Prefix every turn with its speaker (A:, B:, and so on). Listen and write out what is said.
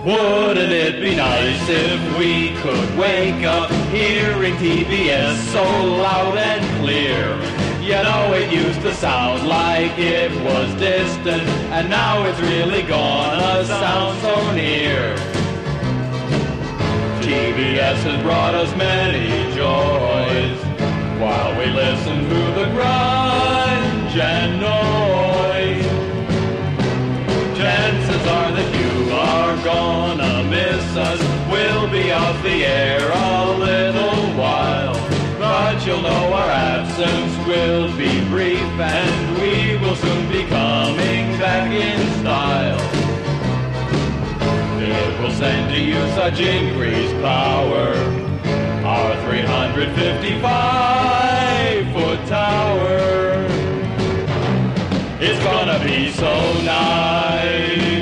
A: Wouldn't it be nice if we could wake up hearing TBS so loud and clear? You know, it used to sound like it was distant, and now it's really gonna sound so near. TBS has brought us many joys while we listen to the grunge and noise. Chances are that you are gonna miss us. We'll be off the air a little while, but you'll know our absence will be brief, and we will soon be coming back in style. It will send to you such increased power, our 355-foot tower. It's gonna be so nice.